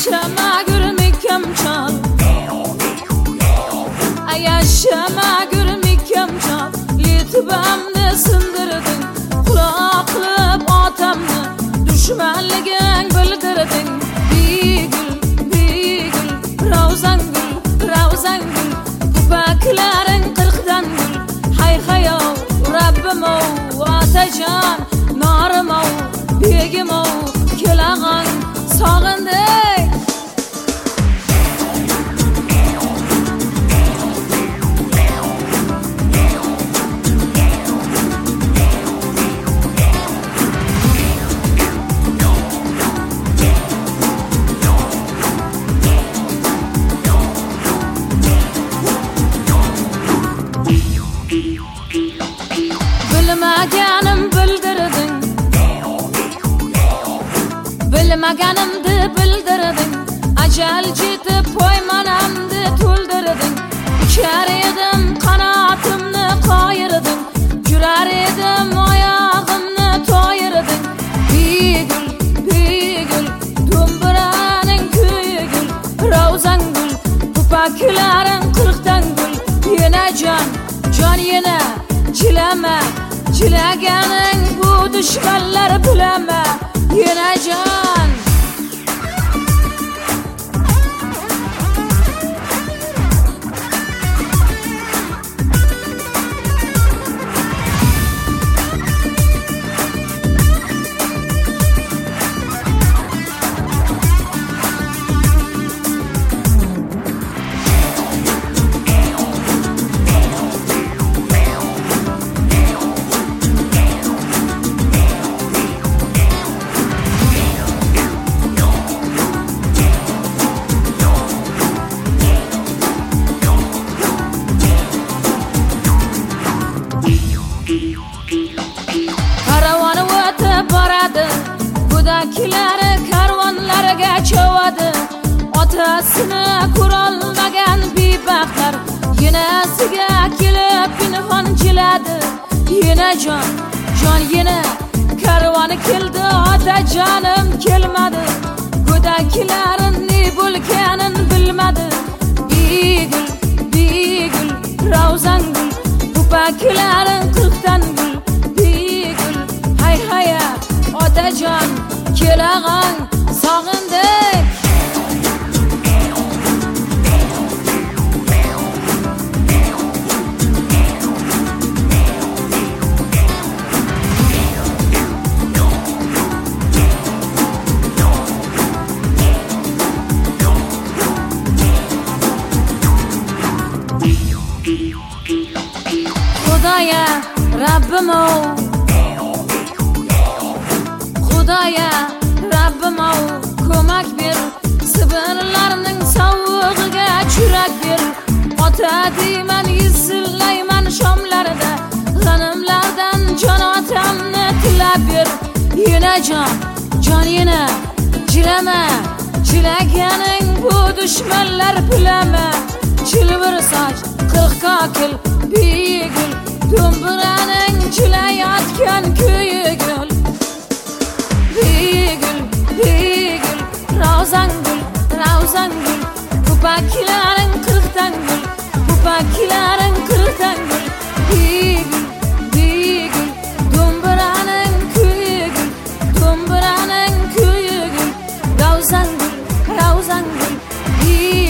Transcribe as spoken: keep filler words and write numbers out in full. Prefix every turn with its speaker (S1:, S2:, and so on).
S1: Yaşama gülmekəm çal, yaşama gülmekəm çal. Litbamni sindırdın, qulaq qilib otamni düşmanliging bildirding. Bigul, bigul, ravzan gul, ravzan gul, pupaklaring qirqdan gul. Hay hayo Rabbim o, otajon norim o, begim o, kelag'an sog'indik. Bilmaganim bildirding, bilmaganimni bildirding. Ajal jetib poymanamni to'ldirding. Uchar edim qanotimni qoyirding, yurar edim oyog'imni toyirding. Bigul, bigul, do'mbiraning kuyi gul, ravzan gul, pupaklaring qirqdan gul. Yana jon, jon yana jilama, jilaganing bu dushmanlar bilama. Yana jon Go'dakilari karvonlarga chovadi. Otasini ko'rolmagan bebaxtlar yenasiga kelib pinhon jiladi. Yana jon, jon yana karvoni keldi, otajonim kelmadi. Go'dakilarin ne bo'lganin bilmadi. Bigul, bigul, ravzan gul, pupaklaring qirqdan gul. Bigul, hay haya otajon kelag'an sog'indik. Xudoya Rabbim o, Xudoya Rabbim o, ko'mak ber. Sibirlarning sovug'iga churak ber. Ota deyman, yizillayman shomlarda, g'animlardan jon otamni tilab ber. Yana jon, jon yana jilama, jilaganing bu dushmanlar bilama. Chilbir soch qirq kokil, bigul, do'mbiraning jilayotgan kuyi gul. Bigul, bigul, ravzan gul, ravzan gul, pupaklaring qirqdan gul, pupaklaring qirqdan gul. Bigul, bigul, do'mbiraning kuyi gul, do'mbiraning kuyi gul. Ravzan gul, ravzan gul, bigul.